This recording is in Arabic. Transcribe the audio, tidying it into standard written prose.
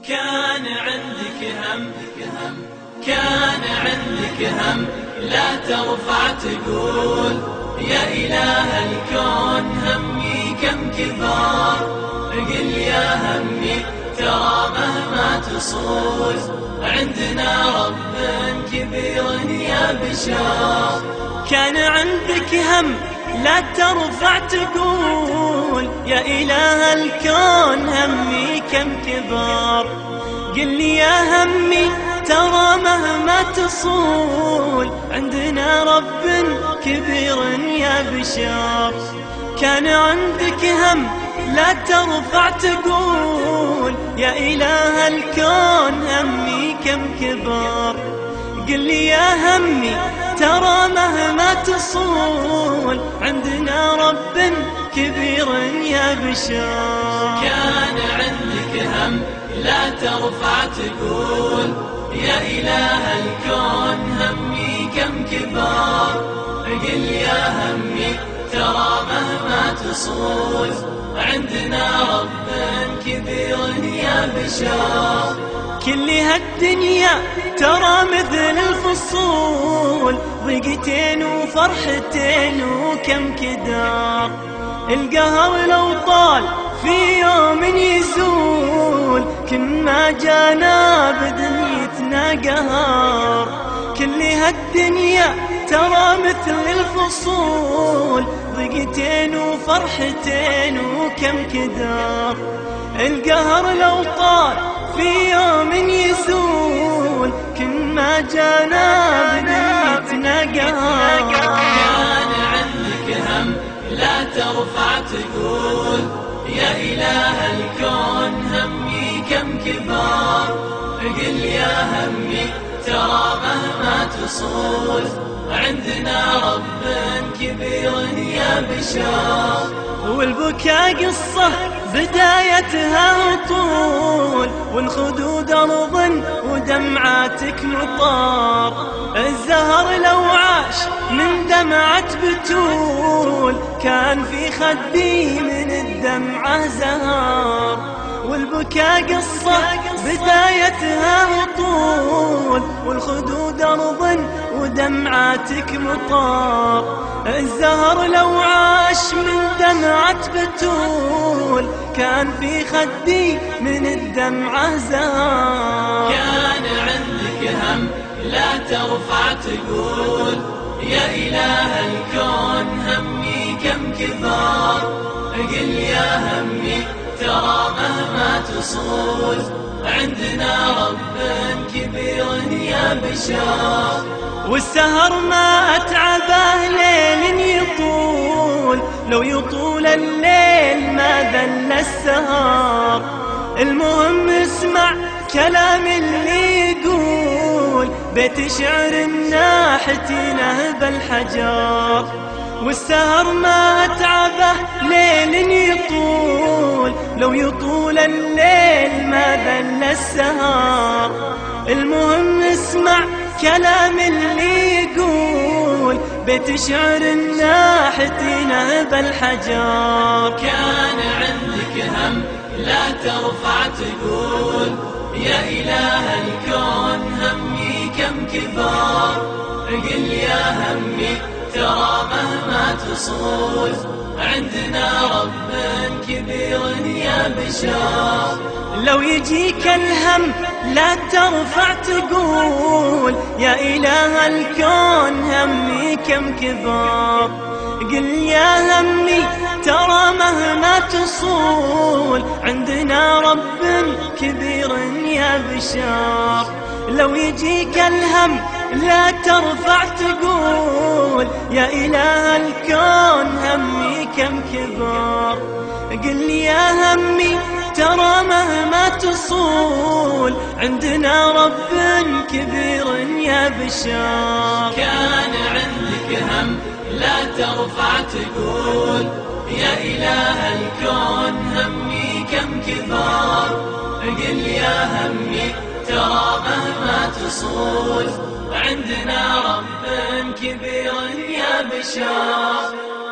كان عندك هم، كان عندك هم، لا ترفع تقول يا إله الكون همي كم كبار. قل يا همي ترى مهما تصول عندنا رب كبير يا بشار. كان عندك هم لا ترفع تقول يا إله الكون همي كم كبار. قل لي يا همي ترى مهما تصول عندنا رب كبير يا بشار. كان عندك هم لا ترفع تقول يا إله الكون همي كم كبار. قل لي يا همي ترى مهما تصول عندنا رب كبير يا بشار. كان عندك هم لا ترفع تقول يا إله الكون همي كم كبار. قل يا همي ترى مهما تصول عندنا رب كبير يا بشار. كل هالدنيا ترى مثل الفصول، ضيقتين وفرحتين وكم كدار. القهر لو طال في يوم يزول، كل ما جانا بدنيتنا قهار. كل هالدنيا ترى مثل الفصول، ضيقتين وفرحتين وكم كدار. القهر لو طال في يوم يزول، كل ما جانا بدنيتنا قهار. كان عندك هم لا ترفع تقول يا إله الكون همي كم كبار. قل يا همي ترى مهما تصول عندنا رب كبير يا بشار. والبكاء قصة بدايتها طول، والخدود أرض ودمعاتك مطار. الزهر لو عاش من دمعة بتول، كان في خدي من الدمعة زهار. والبكاء قصة بدايتها طول، والخدود أرض ودمعاتك مطار. الزهر لو عاش من دمعة بتول، كان في خدي من الدمعة زهار. كان عندك هم لا ترفع تقول يا إله الكون همي كم كبار. قل يا همي ترى مهما تصول عندنا رب كبير يا بشار. والسهر ما أتعبه ليل يطول، لو يطول الليل ما ذل السهر. المهم اسمع كلام اللي يقول، بيت شعر الناحتي نهب الحجار. والسهر ما أتعبه ليل يطول، لو يطول الليل ما ذل السهر. المهم اسمع كلام اللي يقول، بيت شعر الناحتي نهب الحجار. كان عندك هم لا ترفع تقول يا إله الكون همي كم كبار. قل يا همي ترى مهما تصول عندنا رب كبير يا بشار. لو يجيك الهم لا ترفع تقول يا إله الكون همي كم كبار. قل يا همي ترى مهما تصول عندنا رب كبير يا بشار. لو يجيك الهم لا ترفع تقول يا إله الكون همي كم كبار. قل لي يا همي ترى مهما تصول عندنا رب كبير يا بشار. كان عندك هم لا ترفع تقول يا إله الكون همي كم كبار. قل يا همي ترى مهما تصول عندنا رب كبير يا بشار.